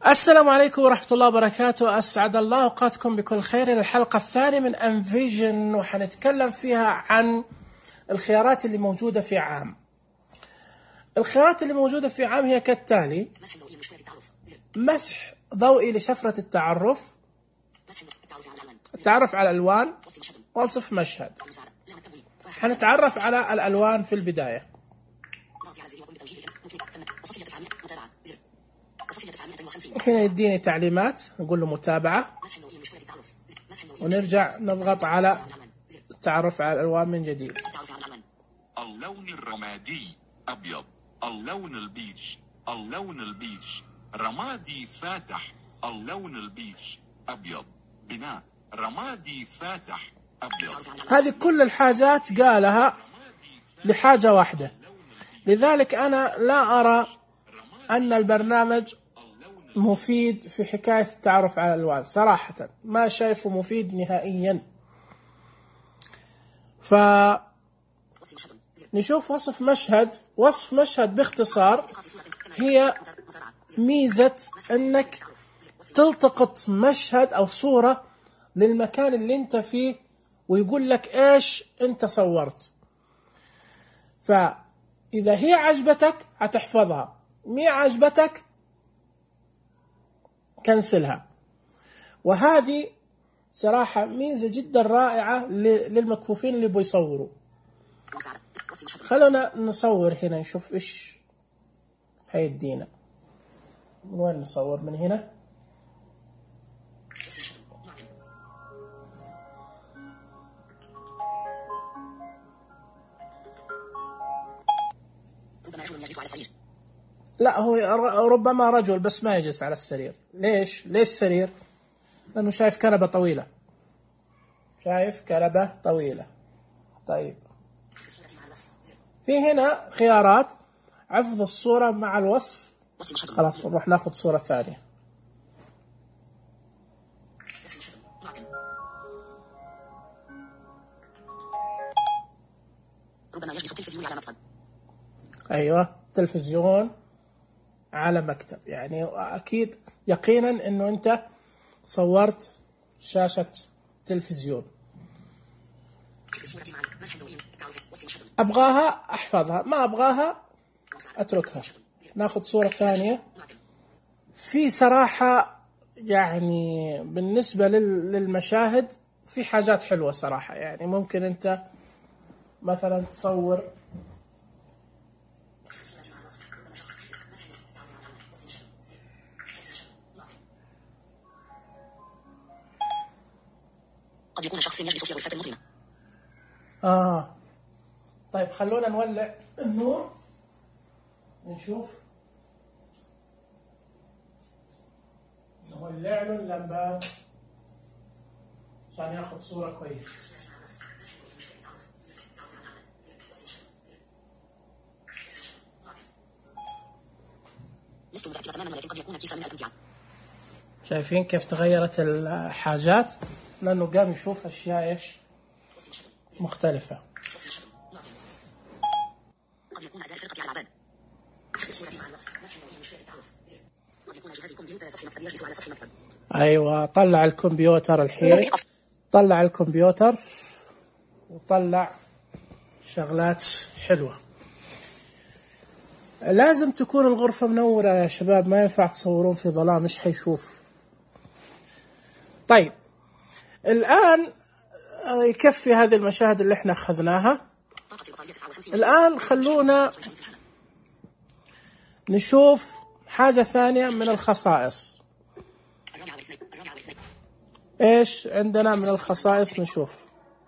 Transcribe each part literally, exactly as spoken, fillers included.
السلام عليكم ورحمة الله وبركاته. أسعد الله أوقاتكم بكل خير. الحلقة الثانية من أنفيجن، وحنتكلم فيها عن الخيارات اللي موجودة في عام. الخيارات اللي موجودة في عام هي كالتالي: مسح ضوئي لشفرة التعرف، التعرف على الألوان، وصف مشهد. حنتعرف على الألوان في البداية. هنا يديني تعليمات، نقول له متابعة، ونرجع نضغط على التعرف على الألوان من جديد. اللون الرمادي أبيض، اللون البيج، اللون البيج رمادي فاتح، اللون البيج أبيض، بناء رمادي فاتح أبيض. هذه كل الحاجات قالها لحاجة واحدة، لذلك أنا لا أرى أن البرنامج مفيد في حكاية التعرف على الألوان. صراحة ما شايفه مفيد نهائيا. فنشوف وصف مشهد. وصف مشهد باختصار هي ميزة أنك تلتقط مشهد أو صورة للمكان اللي انت فيه، ويقول لك ايش انت صورت. فإذا هي عجبتك هتحفظها، مي عجبتك كنسلها. وهذه صراحة ميزة جدا رائعة للمكفوفين اللي بيصوروا. خلونا نصور هنا نشوف ايش هيدينا. من وين نصور؟ من هنا. لا، هو ربما رجل بس ما يجلس على السرير. ليش؟ ليش سرير؟ لأنه شايف كنبة طويلة. شايف كنبة طويلة. طيب، في هنا خيارات: حفظ الصورة مع الوصف. خلاص نروح ناخذ صورة ثانية. ربما يجلس التلفزيون على مكتب. أيوة، تلفزيون على مكتب، يعني أكيد يقينا أنه أنت صورت شاشة تلفزيون. أبغاها أحفظها، ما أبغاها أتركها. ناخذ صورة ثانية. في صراحة يعني بالنسبة للمشاهد في حاجات حلوة صراحة. يعني ممكن أنت مثلا تصور قد يكون شخص يجلس في غرفة مظلمة. آه طيب، خلونا نولع النور نشوف. نولع له اللمبات عشان ياخذ صورة كويسة. لست متأكدة تماما، ولكن قد يكون كيسا من الأمتعة. شايفين كيف تغيرت الحاجات؟ لأنه قام يشوف أشياء إيش مختلفة. قد يكون أداء فرقة على عباد. قد يكون جهاز الكمبيوتر سطح مكتب، يجلس على سطح مكتب. أيوة، طلع الكمبيوتر الحين. طلع الكمبيوتر وطلع شغلات حلوة. لازم تكون الغرفة منورة يا شباب، ما ينفع تصورون في ظلام، مش حيشوف. طيب، الآن يكفي هذه المشاهد اللي احنا أخذناها. الآن خلونا نشوف حاجة ثانية من الخصائص. ايش عندنا من الخصائص؟ نشوف.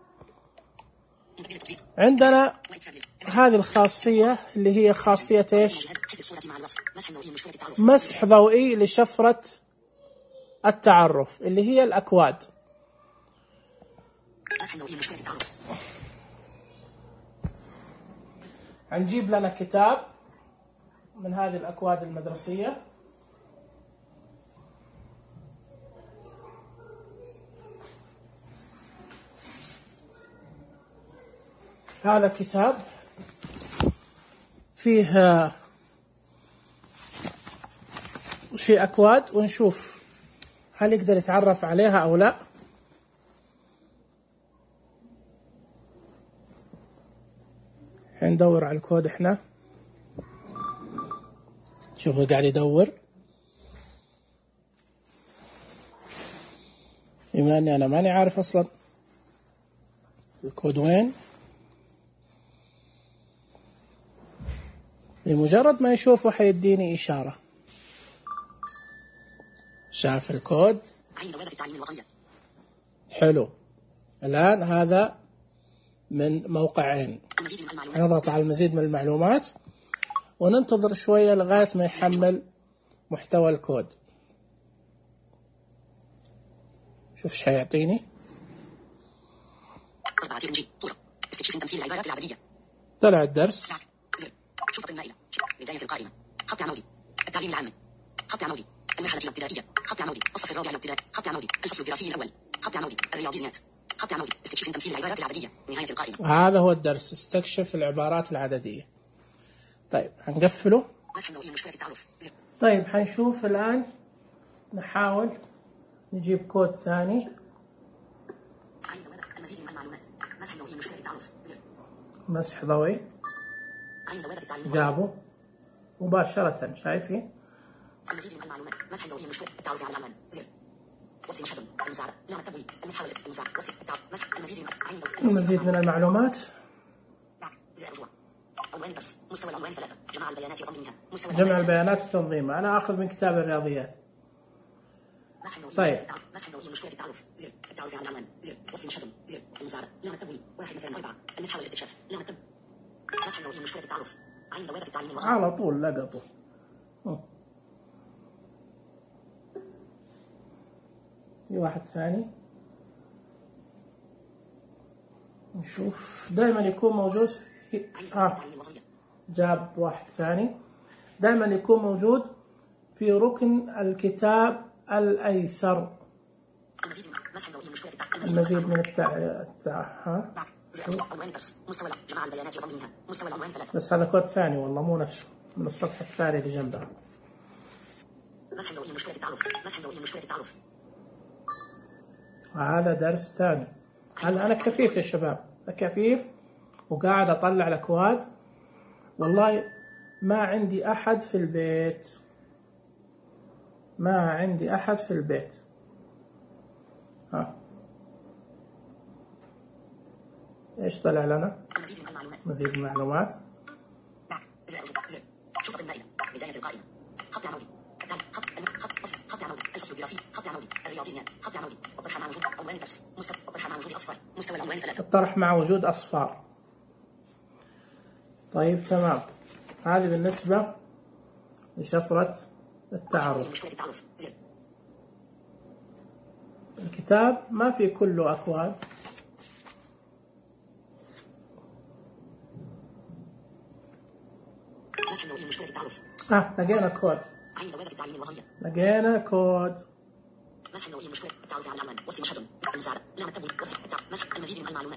عندنا هذه الخاصية اللي هي خاصية ايش؟ مسح ضوئي لشفرة التعرف، اللي هي الأكواد. هنجيب لنا كتاب من هذه الأكواد المدرسية. هذا كتاب فيه في أكواد ونشوف هل يقدر يتعرف عليها أو لا. ندور على الكود احنا. شوفوا قاعد يدور، بما اني انا ماني عارف اصلا الكود وين. بمجرد ما يشوفه حيديني اشارة. شاف الكود. حلو. الان هذا من موقعين. نضغط على المزيد من المعلومات وننتظر شوية لغاية ما يحمل محتوى الكود. شوف ايش حيعطيني. تمثيل العبارات العددية. طلع الدرس. شرطة المائلة. بداية القائمة. خط عمودي. التعليم العام. خط عمودي. المرحلة الابتدائية. خط عمودي. الصف الرابع الابتدائي. خط عمودي. الفصل الدراسي الأول. خط عمودي. الرياضيات. خط عمودي. استكشف تمثيل العبارات العددية. نهاية القائمة. هذا هو الدرس، استكشف العبارات العددية. طيب هنقفله. طيب حنشوف الآن، نحاول نجيب كود ثاني. مسح ضوئي. جابه مباشرة، شايفين؟ المزيد من المعلومات. مسح ضوئي مشكلة التعرف على العنوان. زر. وصل مشهد. المساعدة. لا التبويب. المسح والمساعدة. وصل التعرف. مسح المزيد من المزيد من المعلومات. عنوان الدرس. مستوى العنوان ثلاثة. جمع البيانات وتنظيمها. مستوى جمع البيانات وتنظيمها. أنا أخذ من كتاب الرياضيات. طيب. مسح ضوئي مشكلة التعرف. زر. التعرف على العنوان. زر. وصل مشهد. زر. المساعدة. لا التبويب. واحد مثلا أربعة. المسح والاستكشاف. لا التبويب. مسح ضوئي مشكلة التعرف. عين بوابة التعليم الوطني. على طول لقطه. في واحد ثاني نشوف. دائما يكون موجود في آه. جاب واحد ثاني. دائما يكون موجود في ركن الكتاب الأيسر. المزيد من التع... التع... ها بس هذا كود ثاني والله مو نفسه، من الصفحة الثانية اللي جنبها. وهذا درس ثاني. هذا أنا كفيف يا شباب، كفيف وقاعد أطلع الأكواد. والله ما عندي أحد في البيت، ما عندي أحد في البيت. ها إيش طلع لنا؟ مزيد من المعلومات. شرطة المائلة. بداية القائمة. خط عمودي. خط خط خط عمودي. الفصل الدراسي. خط عمودي. الرياضيات. خط عمودي. الطرح مع وجود عنوان الدرس. مستوى الطرح مع وجود أصفار. مستوى العنوان ثلاثة. الطرح مع وجود أصفار. طيب تمام. هذه بالنسبة لشفرة التعرف. الكتاب ما في كله أكواد. آه لقينا كود. لقينا كود. المزيد من المعلومات.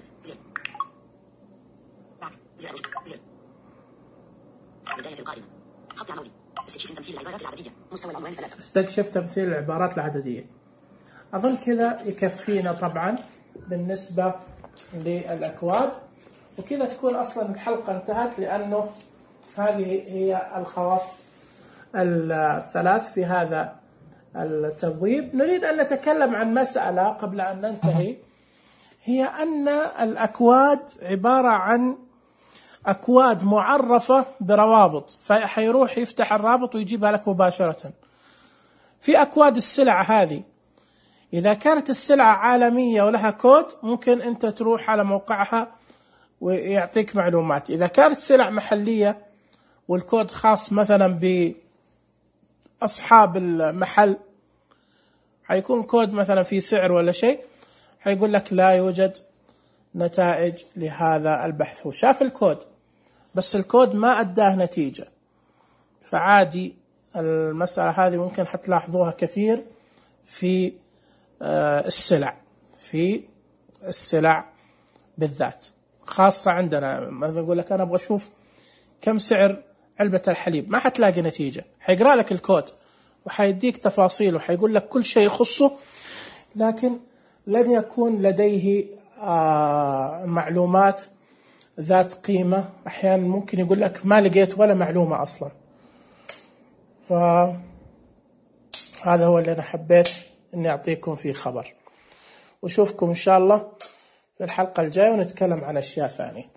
بداية القائمة. خط عمودي. استكشف تمثيل العبارات العددية. مستوى العنوان ثلاثة. استكشف تمثيل العبارات العددية. أظن كذا يكفينا طبعا بالنسبة للأكواد، وكذا تكون أصلا الحلقة انتهت، لأنه هذه هي الخواص الثلاث في هذا التبويب. نريد أن نتكلم عن مسألة قبل أن ننتهي، هي أن الأكواد عبارة عن أكواد معرفة بروابط، فحيروح يفتح الرابط ويجيبها لك مباشرة. في أكواد السلع هذه، إذا كانت السلعة عالمية ولها كود ممكن أنت تروح على موقعها ويعطيك معلومات. إذا كانت سلع محلية والكود خاص مثلا بأصحاب المحل، حيكون كود مثلا في سعر ولا شيء، حيقول لك لا يوجد نتائج لهذا البحث. هو شاف الكود بس الكود ما أداه نتيجة. فعادي المسألة هذه ممكن حتلاحظوها كثير في السلع، في السلع بالذات، خاصة عندنا. مثلا يقول لك أنا أبغى أشوف كم سعر علبة الحليب، ما حتلاقي نتيجة. حيقرأ لك الكود وحيديك تفاصيل وحيقول لك كل شيء يخصه، لكن لن يكون لديه آه معلومات ذات قيمة. أحيانا ممكن يقول لك ما لقيت ولا معلومة أصلا. فهذا هو اللي أنا حبيت أني أعطيكم فيه خبر، وشوفكم إن شاء الله في الحلقة الجاية ونتكلم عن أشياء ثانية.